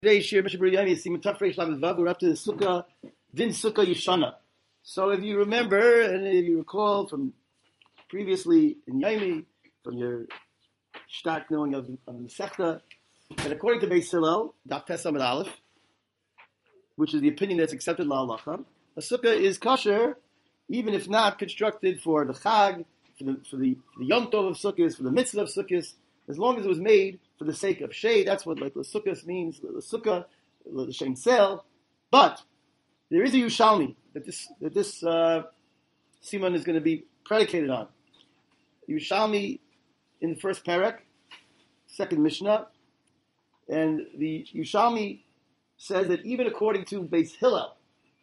Today's Shir Mishnah Berurah Yom Yisim Taf Reish Lamed Vav. We're up to the Sukkah, Din Sukkah Yeshana. So if you remember and if you recall from previously in Yaimi, from your start knowing of the Sechta, that according to Beis Hillel, Daf Tes Amud Aleph, which is the opinion that's accepted la'alacha, a sukkah is kosher even if not constructed for the Chag, for the Yom Tov of Sukkahs, for the Mitzvah of Sukkahs, as long as it was made for the sake of shade. That's what like the Sukkah means, the Sukkah, the Shem Sel. But there is a Yushalmi that this Siman is going to be predicated on. Yushalmi in the first parak, second Mishnah, and the Yushalmi says that even according to Beis Hillel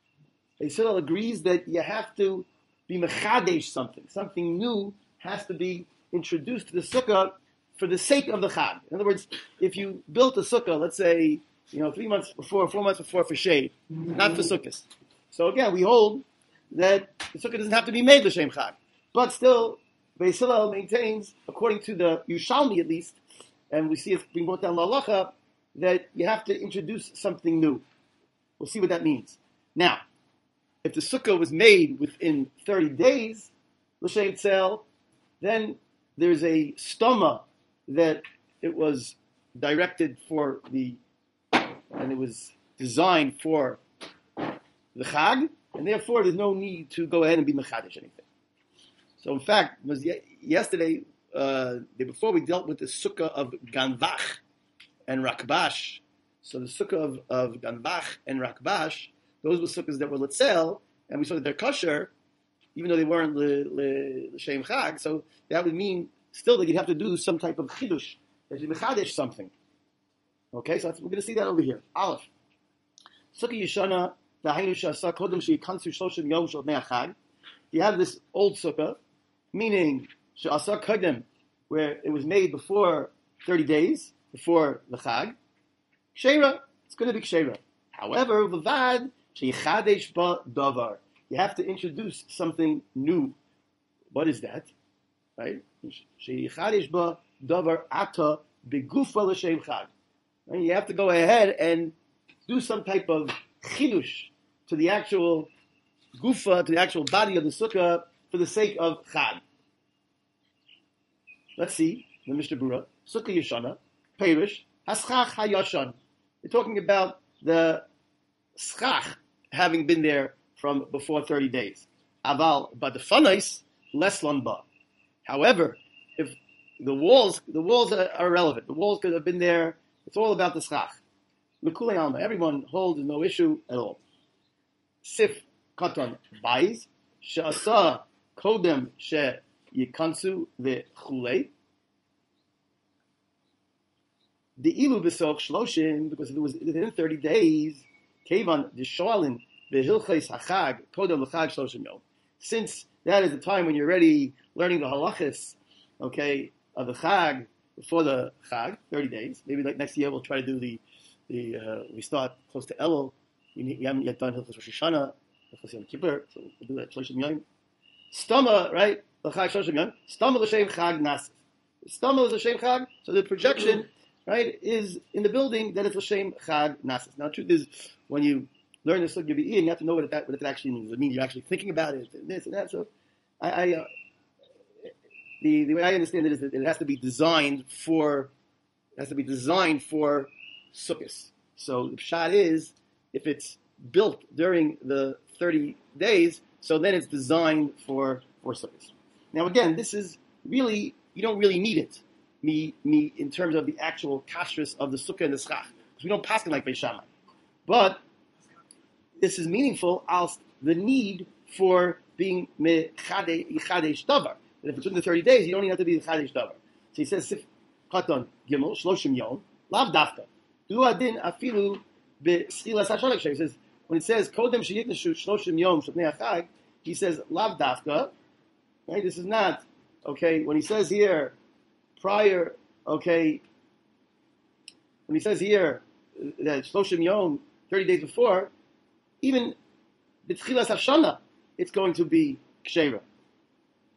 agrees that you have to be mechadesh something new has to be introduced to the sukkah for the sake of the chag. In other words, if you built a sukkah, let's say, 3 months before, 4 months before for shade, not for sukkahs. So again, we hold that the sukkah doesn't have to be made l'shem chag. But still, Beis Hillel maintains, according to the Yushalmi at least, and we see it being brought down la'alacha, that you have to introduce something new. We'll see what that means. Now, if the sukkah was made within 30 days, l'shem tzel, then there's a stoma that it was directed for and it was designed for the chag, and therefore there's no need to go ahead and be mechadesh anything. So in fact, it was yesterday, day before, we dealt with the sukkah of Ganvach and Rakbash. So the sukkah of Ganvach and Rakbash, those were sukkahs that were letzel, and we saw that they're kosher, even though they weren't l'shem chag. So that would mean still that you'd have to do some type of chidush, that you mechadesh something. Okay, so we're going to see that over here. Aleph. Sukkah Yeshana, da'hainu she'asa kodem she'yikansu shloshim yom shel bnei chag. You have this old sukkah, meaning she'asa kodem, where it was made before 30 days, before the chag. Ksheira, it's going to be ksheira. However, v'vad she'yichadesh ba davar. You have to introduce something new. What is that? Right? She'yichadesh ba davar ata begufa l'shem chag. You have to go ahead and do some type of chidush to the actual gufa, to the actual body of the sukkah for the sake of chag. Let's see the Mishnah Berurah. Sukkah Yeshana, Perish, Haschach HaYashan. We're talking about the schach having been there from before 30 days. Aval, but the fanais, less lanba. However, if the walls are irrelevant. The walls could have been there. It's all about the schach. L'kulei alma. Everyone holds no issue at all. Sif katan bais she'asa kodem she'yikansu ve'chulei. The ilu b'soch shloshim, because if it was within 30 days, kevan d'shoalin v'hilchais hachag kodem l'chag shloshim yom. Since that is the time when you're already learning the halachis, okay, of the chag, before the chag, 30 days. Maybe like next year we'll try to do we start close to Elul. We haven't yet done Hilchos Rosh Hashanah, Hilchos Yom Kippur, so we'll do that Shloshim Yom. Stama, right? The chag Shloshim Yom. Stama l'shem chag nasif. Stama is l'shem chag, so the projection, right, is in the building that it's l'shem chag nasif. Now the truth is, when you learn the Sukkah B'Iyah, you have to know what it actually means. It means you're actually thinking about it, and this and that. So the way I understand it is that it has to be designed for sukkahs. So the pshat is, if it's built during the 30 days, so then it's designed for sukkahs. Now again, this is really, you don't really need it, me in terms of the actual kashrus of the sukkah and the schach, because we don't pass it like Beis Shammai. But this is meaningful as the need for being mechadesh davar. And if it's within the 30 days, you don't even have to be the Chadesh Davar. So he says, Sif Katan Gimel, Shloshim Yom, Lav Dafka. Du Adin Afilu B'Schilas HaShalek. He says, when it says, Kodem Sheyikneshu Shloshim Yom Shabnei HaChag, he says, Lav Dafka. Right? This is not, okay, when he says here, prior, okay, when he says here, that Shloshim Yom, 30 days before, even B'Schilas HaShana, it's going to be Ksheira.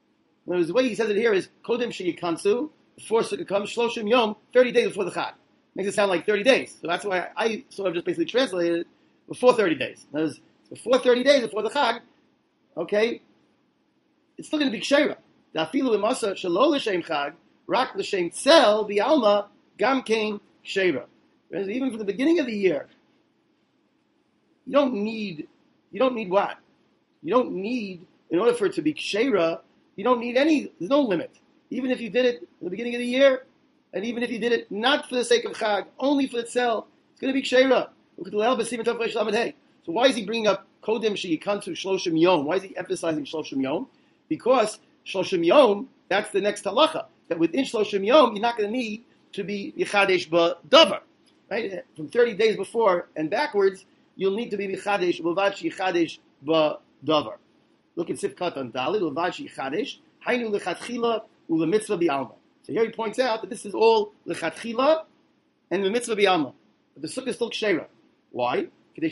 The way he says it here is Kodem Sheyikansu, before Sukkah comes, Shloshim Yom, 30 days before the Chag. makes it sound like 30 days. So that's why I sort of just basically translated it before 30 days. That is, before 30 days, before the Chag, okay, it's still going to be Ksheira. Da'afilu imasa shelo l'shem Chag, rak l'shem tzel, b'alma, gam kein Ksheira. Even from the beginning of the year, you don't need what? You don't need, in order for it to be Ksheira, you don't need there's no limit. Even if you did it at the beginning of the year, and even if you did it not for the sake of Chag, only for itself, it's going to be Ksheira. So why is he bringing up Kodem Sheyikantu Shloshim Yom? Why is he emphasizing Shloshim Yom? Because Shloshim Yom, that's the next halacha. That within Shloshim Yom, you're not going to need to be Yichadesh B'Davar. Right? From 30 days before and backwards, you'll need to be Yichadesh B'Vad Sheyichadesh B'Davar. Look at Sifkat on Dalit, B'Vad Sheyichadesh, Hainu L'Chatchila U'L'Mitzvah B'Alma. So here he points out that this is all L'Chatchila and L'Mitzvah B'Alma. But the Sukkah is still Ksheira. Why? This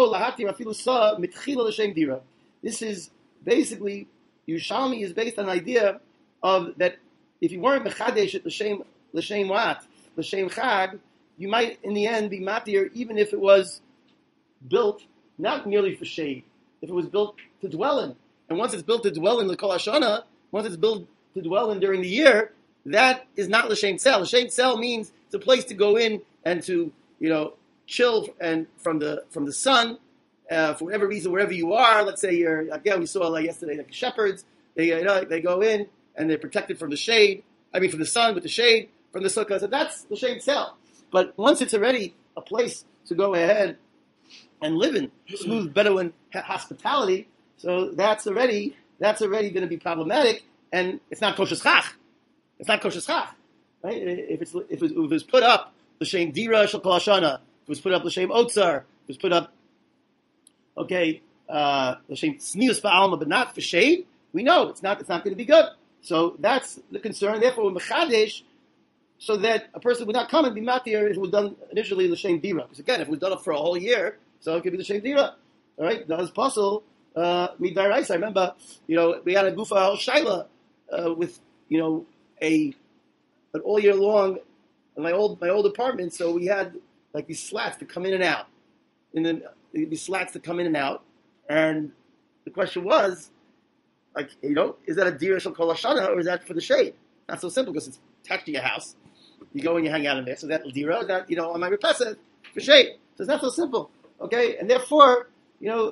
is basically, Yerushalmi is based on an idea of that if you weren't mechadesh at l'shem chag, you might in the end be matir even if it was built not merely for shade, if it was built to dwell in. And once it's built to dwell in the Kol Hashana, once it's built to dwell in during the year, that is not l'shem tzel. L'shem tzel means it's a place to go in and to, chill and from the sun, for whatever reason, wherever you are. Let's say we saw yesterday, like shepherds, they go in and they're protected from the shade. From the sun with the shade from the sukkah. So that's the shade cell. But once it's already a place to go ahead and live in, smooth Bedouin hospitality, so that's already going to be problematic, and it's not kosher schach. It's not kosher schach, right? If it was put up the shem dira shel kol hashana. It was put up l'shem otzar. It was put up, l'shem tznius ba'alma, but not for shade. We know it's not going to be good. So that's the concern. Therefore, we're mechadesh, so that a person would not come and be matir if it was done initially l'shem dira. Because again, if it was done for a whole year, so it could be l'shem dira. All right, that was possible. Midaraisa. I remember, we had a gufa al shaila with, an all year long in my old apartment. So we had like these slats to come in and out, and then these slats to come in and out, and the question was, is that a dira shel kol hashana or is that for the shade? Not so simple because it's attached to your house. You go and you hang out in there. So that dira, that on my repasa for shade. So it's not so simple, okay? And therefore, you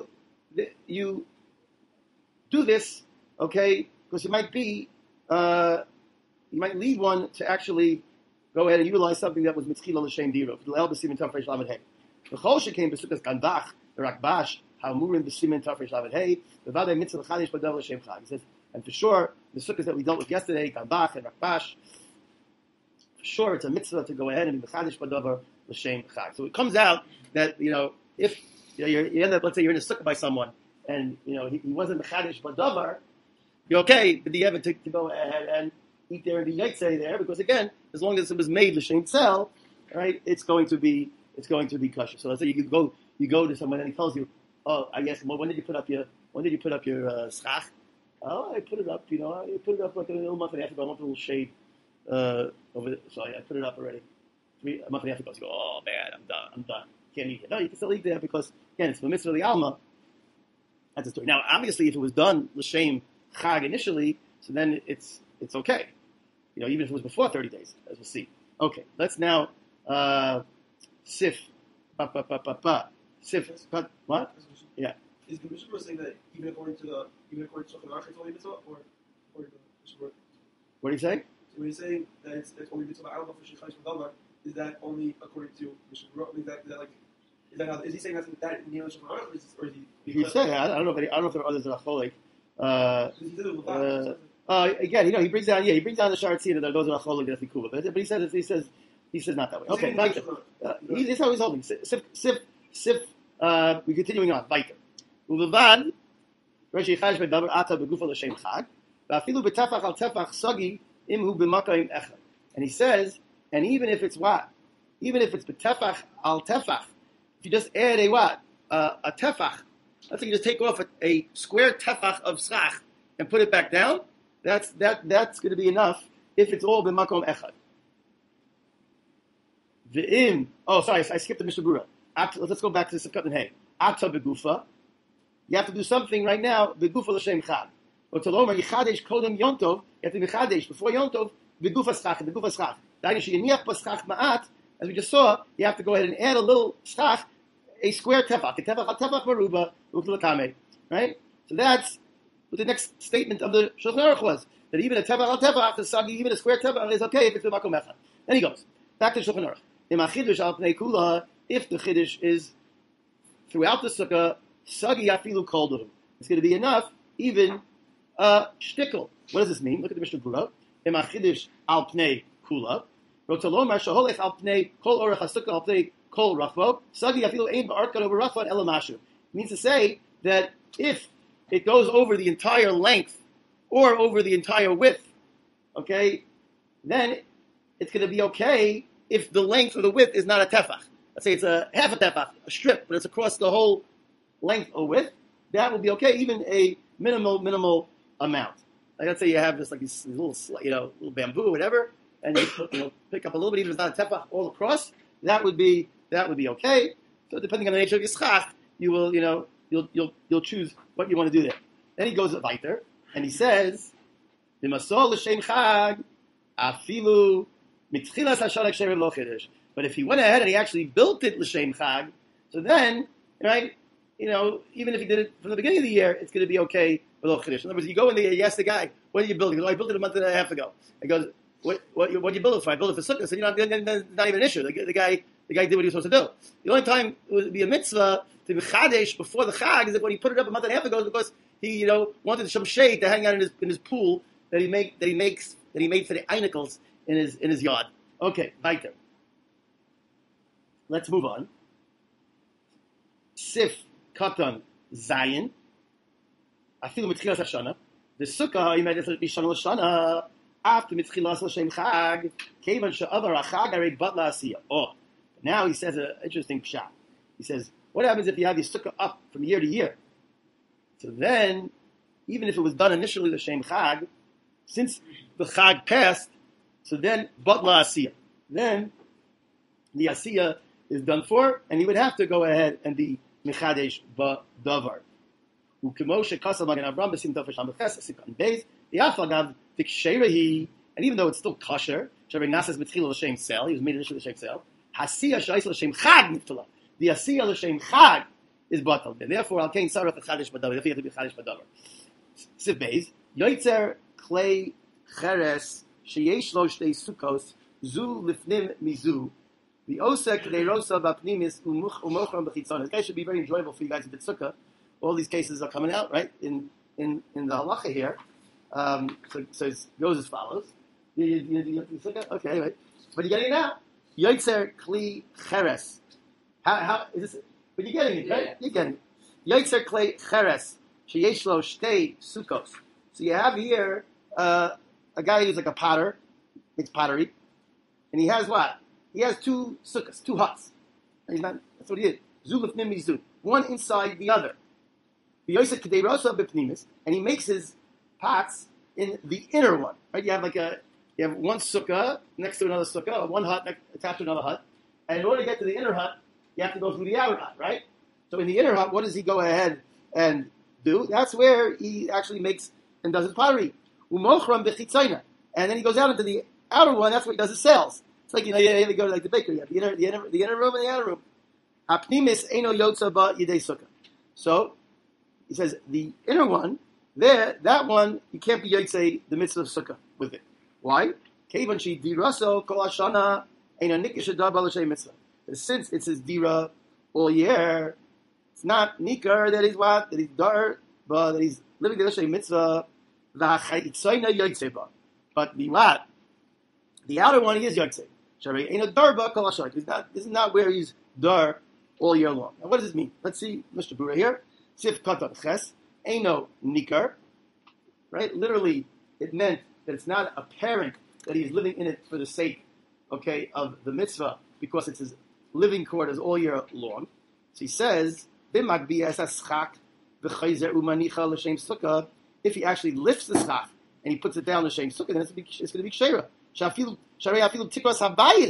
do this, okay? Because you might lead one to actually go ahead and utilize something that was mitzchila l'shem dira. L'el b'simin tafresh lamed hey. V'chol shekain b'sukas ganbach v'rakbash ha'amurim b'simin tafresh lamed hey. V'vadei mitzvah l'chadish b'dav l'shem chag. He says, and for sure, the sukkahs that we dealt with yesterday, ganbach and rakbash, for sure it's a mitzvah to go ahead and be l'chadish b'dav l'shem chag. So it comes out that if you end up, let's say you're in a sukkah by someone, and he wasn't l'chadish b'davar, you're okay, but the ever to go ahead and eat there and be yaitse there, because again, as long as it was made l'shem tzel, right, it's going to be kosher. So let's say you go to someone and he tells you, oh, I guess, when did you put up your schach? Oh, I put it up, I put it up like a little month and a half ago. I want a little shade over there, so I put it up already. A month and a half ago. So you go, oh man, I'm done. Can't eat it. No, you can still eat there because again, it's the mitzvah of the alma. That's the story. Now, obviously, if it was done l'shem chag initially, so then it's okay. Even if it was before 30 days, as we'll see. Okay, let's now sif. Sif. What? Yeah. Is the Mishnah saying that even according to Shulchan Aruch, it's only mitzvah, or according to Mishnah? What are you saying? So when you're saying that it's only mitzvah, I don't know for Shecharish B'Davar, is that only according to Mishnah? Is he saying that in the Shulchan Aruch, or is he? He's saying I don't know if there are others that are cholik. Again, he brings down the Sharatzin that those are cholik that's cool, but he says not that way. Okay, this is how he's holding. Sif. We're continuing on. Weiter. Ulevad, Rashi Chash bedavar ata begufa l'shem chag, va'afilu betefach al tefach sagi imhu b'makayim echad. And he says, and even if it's what? Even if it's betefach al tefach, if you just add a tefach, let's say you just take off a square tefach of schach and put it back down, that's going to be enough if it's all b'makom echad. V'im. Oh, sorry, I skipped the Mishnah Berurah. Let's go back to the Sukkot and Hay. Ata begufa. You have to do something right now. Begufa l'shem chag. Or tolomar yichadesh kodem yontov. You have to be yichadesh before yontov. Begufa schach. Begufa schach. That is sheyaniach paschach ma'at. As we just saw, you have to go ahead and add a little schach, a square tefach, a tefach maruba, u'klakame. Right. So that's what the next statement of the Shulchan Aruch was. That even a tefach al tefach, the sagi, even a square tefach is okay if it's the makom echad. Then he goes back to Shulchan Aruch. If the chiddush is throughout the sukkah, sagi afilu koldu, it's going to be enough, even a shtickle. What does this mean? Look at the Mishnah Berurah. Ema chiddush al pnei kula. Rotalomar shaholech al pnei kol orach hasukah al pnei kol rachvo. Sagi afilu ein ba'arkan over rachvan elamashu. It means to say that if it goes over the entire length or over the entire width, okay, then it's going to be okay if the length or the width is not a tefach. Let's say it's a half a tefach, a strip, but it's across the whole length or width. That will be okay, even a minimal amount. Like let's say you have this little, little bamboo or whatever, and you pick up a little bit, even if it's not a tefach all across. That would be okay. So depending on the nature of your schach, you will, you'll choose what you want to do there. Then he goes weiter, and he says, "B'masol l'shem chag afilu mitchilas hashanak sherim lo chiddush." But if he went ahead and he actually built it l'shem chag, so then, right, even if he did it from the beginning of the year, it's going to be okay with lo chiddush. In other words, you go in there, you ask the guy, "What are you building?" He goes, "I built it a month and a half ago." He goes, "What you build it for?" "I built it for sukkah." So not even an issue. The guy did what he was supposed to do. The only time it would be a mitzvah to be chadesh before the chag is that when he put it up a month and a half ago, because he wanted some shade to hang out in his pool that he made for the einekels in his yard. Okay, weiter. Let's move on. Sif katan zayin. Afilu mitchilas hashana. The sukkah you made it be shana l'shana after mitchilas l'shem chag. Kevan she'avar hachag arei bat la'asiyah. Oh, now he says an interesting pshat. He says, what happens if you have your sukkah up from year to year? So then, even if it was done initially l'shem chag, since the chag passed, so then bat la'asiyah. Then the asiyah is done for, and he would have to go ahead and be mechadesh ba'davar. Ukemoshe kasal magen Avram b'sim tov v'sham b'ches sikan beis v'yafagav v'ksheirahi, and even though it's still kosher, shavei nasas b'tchila l'shem sel, he was made initially l'shem sel. Hasiyah sh'ais l'shem chag niftala. The asiyah l'shem chag is batal. Therefore, al kein sarach chadesh b'davar. Therefore, you have to be chadesh b'davar. Sif beis yoitzer klei cheres sheyesh lo shtei sukkos zu lifnim mizu. The osek reirosa b'pnimis umochram b'chitzon. This guy should be very enjoyable for you guys in the sukkah. All these cases are coming out, right, in the halacha here. So it goes as follows. You sukkah? Okay, right. But you're getting it now. Yoitzer kli cheres. How is this? But you're getting it, right? Yeah. You're getting it. Yoitzer kli cheres sheyesh lo shtei sukkos. So you have here a guy who's like a potter, makes pottery, and he has what? He has two sukkahs, two huts. That's what he did. Zuluf mimizu, one inside the other. And he makes his pots in the inner one. Right? You have one sukkah next to another sukkah, or one hut attached to another hut. And in order to get to the inner hut, you have to go through the outer hut, right? So in the inner hut, what does he go ahead and do? That's where he actually makes and does his pottery. And then he goes out into the outer one. That's where he does his sales. It's like, you go to like the bakery. You have the inner room and the outer room. Hapnimis eino yotza ba yidei sukkah. So he says the inner one, that one you can't be yotzei the mitzvah of sukkah with it. Why? Kevan she diraso kol hashana eino nikish adab l'shem mitzvah. Since it's his dira all year, it's not nikar that he's what, that he's dar, but that he's living the l'shem mitzvah. V'achayitzoyna yotzei ba. But the what? The outer one he is yotzei. Sharei eino dar ba kol hashana. This is not where he's dar all year long. Now, what does this mean? Let's see Mr. Berurah here. Sif katan ches, eino nikar. Right? Literally, it meant that it's not apparent that he's living in it for the sake, okay, of the mitzvah, because it's his living quarters all year long. So he says, b'magbi es haschak v'chayzer umanicha l'shem sukkah. If he actually lifts the schach and he puts it down l'shem sukkah, then it's going to be kshera. Sharei afilu tikras habayis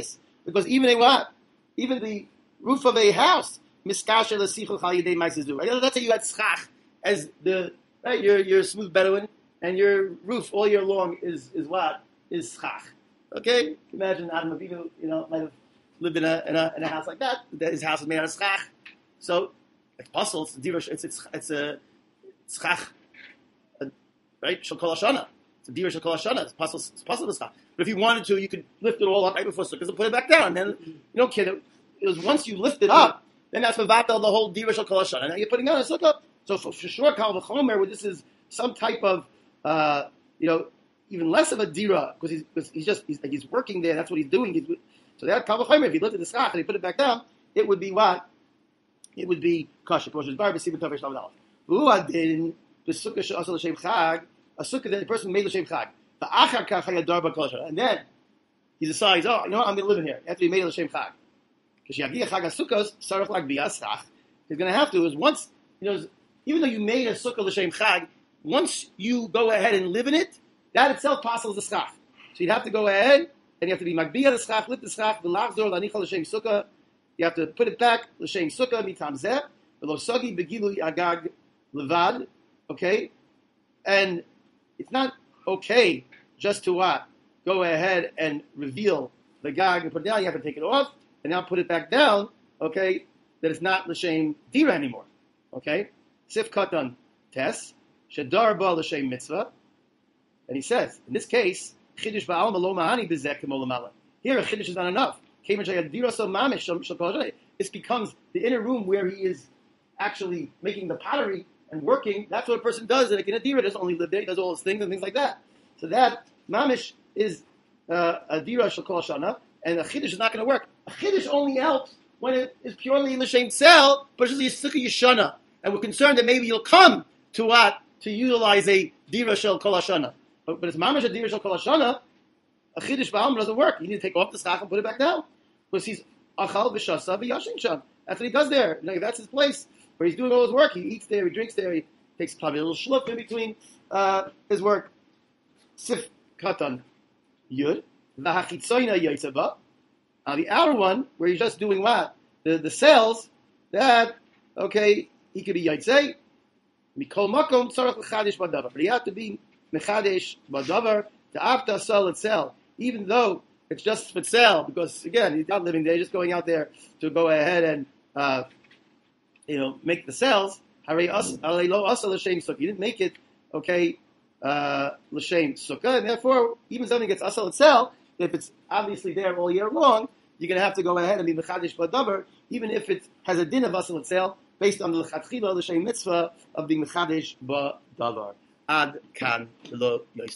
Because even even the roof of a house, miskasher l'sichul chal yedei ma'ases du. Right? Let's say you had schach as right. You're a smooth Bedouin, and your roof all year long is what? Is schach. Okay, imagine Adam Avinu, might have lived in a house like that. His house was made out of schach, so it's possible. It's a schach, right? Shel kol hashana. It's a dira shel kol hashana. It's possible to schach. But if you wanted to, you could lift it all up right before sukkah and put it back down. And then you don't care. It was once you lift it up, then that's mevatel the whole dira shel kol hashana. Now you're putting on a sukkah. So for sure, kal v'chomer, where this is some type of even less of a dira, because he's working there. That's what he's doing. So that kal v'chomer, if he lifted the schach and he put it back down, it would be what? It would be kasher. A sukkah that the person made l'shem chag. And then he decides, I'm going to live in here after he made l'shem chag. Because he's going to have to. Is once even though you made a sukkah l'shem chag, once you go ahead and live in it, that itself passes the schach. So you'd have to go ahead and you have to be magbiyah the schach, lift the schach, v'lachzor l'anicha l'shem sukkah. You have to put it back l'shem sukkah mitam zeh v'lo sagi begilu agag levad. Okay, and it's not okay just to go ahead and reveal the gag and put it down. You have to take it off and now put it back down. Okay, that it's not l'shem dira anymore. Okay, sif katan tes shadar ba l'shem mitzvah. And he says, in this case, chiddush ba'alma lo ma'ani b'zeh k'mo l'mala. Here, a chiddush is not enough. This becomes the inner room where he is actually making the pottery and working. That's what a person does. And a dira doesn't only live there; he does all his things and things like that. So that mamish is a dira shel kol shana, and a chiddush is not going to work. A chiddush only helps when it is purely in the shem tzel, but it's a sukkah yeshana, and we're concerned that maybe you'll come to utilize a dira shel kol shana. But it's mamish a dira shel kol shana. A chiddush ba'alma doesn't work. You need to take off the schach and put it back down. Because he's achal v'shasa v'yashin sham. That's what he does there. That's his place where he's doing all his work. He eats there, he drinks there, he takes probably a little shlup in between his work. Sif katan yud v'hachitzoyna yaisaba. The outer one where he's just doing what? The cells. That he could be yaitze. Mikol makom tzarach l'chadesh b'davar. But he had to be mechadesh b'davar to after sell itself, even though it's just for sale, because again, he's not living there, he's just going out there to go ahead and make the sales. You didn't make it, l'shem sukkah, and therefore, even something gets asal itself, if it's obviously there all year long, you're going to have to go ahead and be mechadish b'davar, even if it has a din of asal itself, based on the l'chatchila, l'shem mitzvah of being mechadish b'davar. Ad kan lo